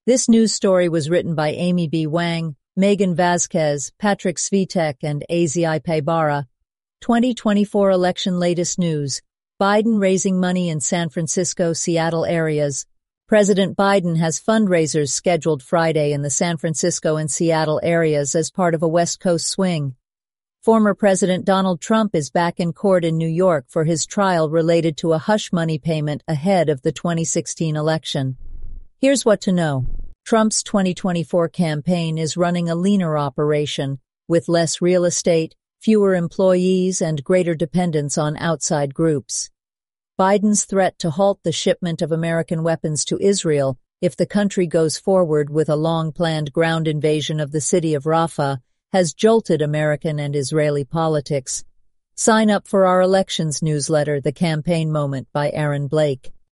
This news story was written by Amy B. Wang, Megan Vasquez, Patrick Svitek, and Azi Paybara. 2024 election latest news. Biden raising money in San Francisco, Seattle areas. President Biden has fundraisers scheduled Friday in the San Francisco and Seattle areas as part of a West Coast swing. Former President Donald Trump is back in court in New York for his trial related to a hush money payment ahead of the 2016 election. Here's what to know. Trump's 2024 campaign is running a leaner operation, with less real estate, fewer employees, and greater dependence on outside groups. Biden's threat to halt the shipment of American weapons to Israel if the country goes forward with a long-planned ground invasion of the city of Rafah has jolted American and Israeli politics. Sign up for our elections newsletter, The Campaign Moment by Aaron Blake.